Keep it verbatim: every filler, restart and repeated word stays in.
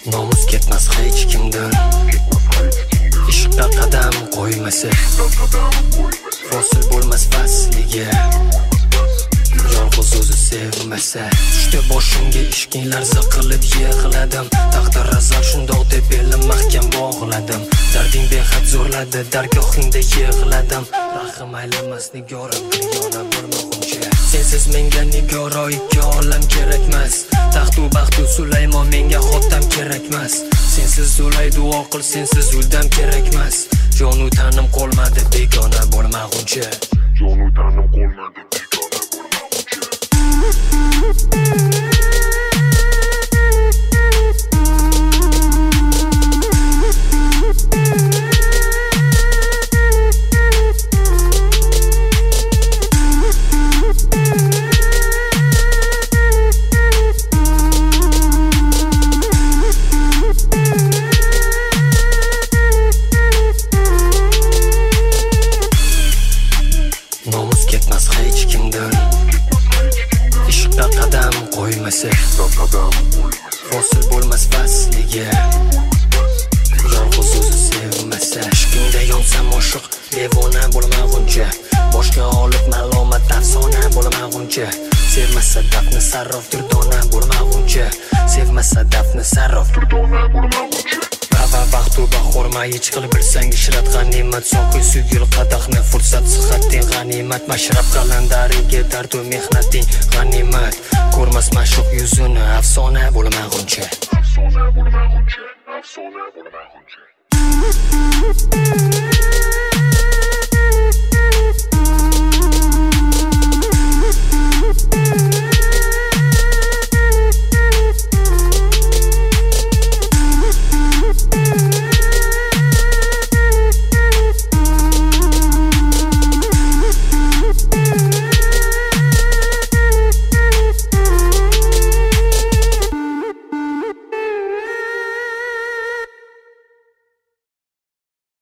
Nomus ketmas hech kimdan, ishqqa qadam qo'ymasa, fosil bo'lmas fasliga, yolg'iz o'zi sevmasa. Tushdi boshimga ishqinglar ziqilib yig'ladim, taqdir azal shundoq deb belim mahkam bog'ladim. Darding behad zo'rladi, dargohingda yig'ladim. Rahim aylamas nigora dunyona bo'lmaguncha. Sensiz menga nigora ikki olam kerakmas. Taxtu baxtu Sulaymon menga xotam kerakmas. Sensiz zulay duo qil, sensiz uldam kerakmas. Jonu tanim qolmadi begona bo'lmaguncha. Jonu tanim qolmadi begona bo'lmaguncha. Nomus ketmas hech kimdan, ishqqa qadam qo'ymasa, fosil bo'lmas fasliga, yolg'iz o'zi sevmasa. Ishqingda yonsam oshiq devona bo'lmaguncha, boshga olib malomat afsona bo'lmaguncha. Sevmasa dafni sarrof durdona bo'lmaguncha, sevmasa dafni sarrof durdona bo'lmaguncha. Va vaqtu bahorma hech qil bilsang ishrat g'animat. So'qi sugul qadahni fursat sihating g'animat. Mashrab qalandariga dardu mehnating g'animat. Ko'rmas mashruq yuzini afsona bo'lmaguncha, afsona bo'lmaguncha, afsona bo'lmaguncha.